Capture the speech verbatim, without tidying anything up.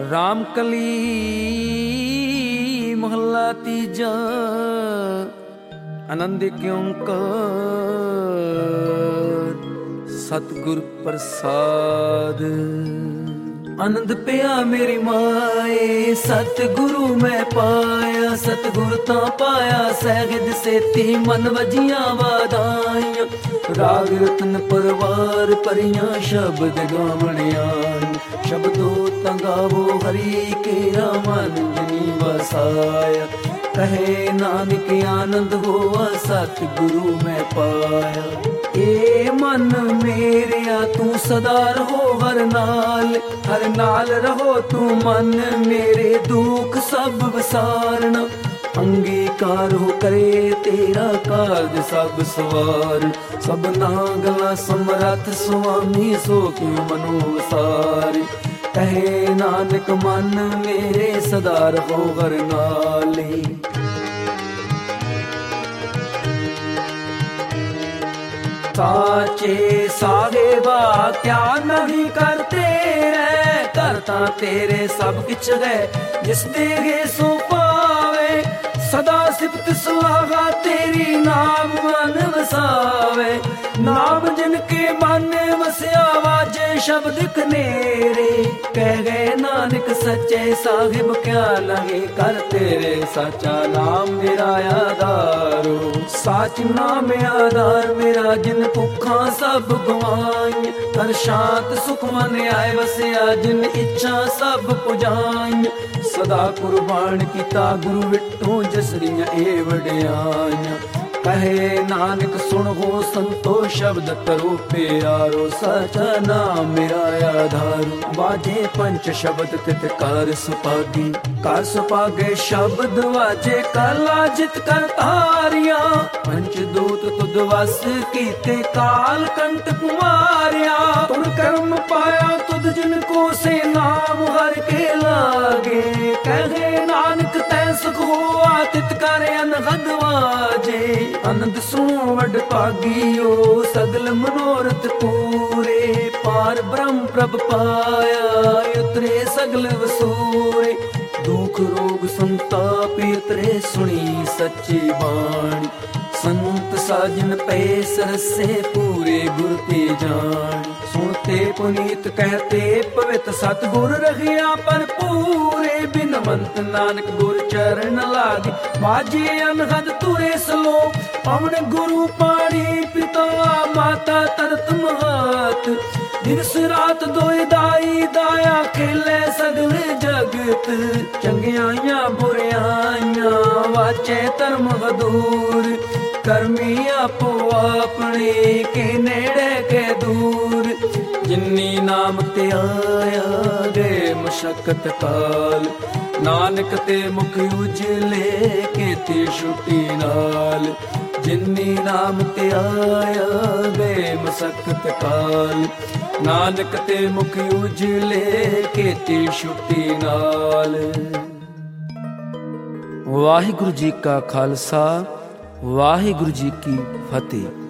राम कली महला तीजा आनंद क्यों कर सतगुर प्रसाद। आनंद पिया मेरी माए सतगुरु मैं पाया, सतगुर ता पाया सहज सेती मन वजिया वादाइयां। राग रतन परवार परियां शब्द गावणियां, शब्दों तंगावो हरि केरा मन जनी वसाया। कहे नानक आनंद होवा सतगुरु मैं पाया। ए मन मेरिया तू सदा रहो हर नाल, हर नाल रहो तू मन मेरे दुख सब विसारना। अंगीकार हो करे तेरा कार्य सब सवार, सब नागला समरथ स्वामी सो क्यों मनो वसारे। कहे नानक मन मेरे सदा रहो हर नाले। साचे साहेबा क्या नहीं करते रहे, करता तेरे सब किछ है जिस देगे सो पावे। सदा सिफत सुहागा तेरी नाम मन वसावे, नाम जिनके मन वसया वाजे शब्द कनेरे। कह गए नानक सच्चे साहिब क्या लगे कर तेरे, सच्चा नाम मेरा आधारो। साच नाम आधार मेरा जिन भुखा सब गवाई, कर शांत सुख मन आए वसया जिन इच्छा सब पुजाई। सदा कुर्बान किता गुरु विठो जसरियां ए वड्याइयां। कहे नानक सुन हो संतो शब्द करो प्यारो, सचा नाम मेरा आधारो। बाजे पंच शब्द तित कार सुपागी, कार सुपागे शब्द वाजे काला जित कर तारिया। पंच दूत तुद वस कीते काल कंठ कुमारिया। तुम कर्म पाया तुद जिनको से नाम हर के लागे। कहे नानक तै सुख होआ तित कर अनहद वाजे। आनंद सुनो वड भागियो सगल मनोरथ पूरे। पार ब्रह्म प्रभ पाया उतरे सगल वसूरे। दुख रोग संताप उतरे सुनी सच्ची बाणी। संत साजन पे सरसे पूरे गुर ते जान। सुनते पुनीत कहते पवित सतगुर रहिया पर पूरे। बिन मंत नानक गुर चरण लागे बाजे अनहद तुरे सलो। पवन गुरु पाणी पिता माता तरत महात। दिवस रात दोए दाई दाया खेले सगल जगत। चंगियाइयां बुरियाइयां वाचे धर्म हदूर। कर्मी आपो अपने के नेड़े के दूर। जिन्नी नाम ते आया गए मशक्कत काल। नानक ते मुख उजले केती छुट्टी नाल। जिन्नी नाम ते आया गए मशक्कत काल। नानक ते मुख उजले केती छुट्टी नाल। वाहिगुरु जी का खालसा वाहिगुरु जी की फतेह।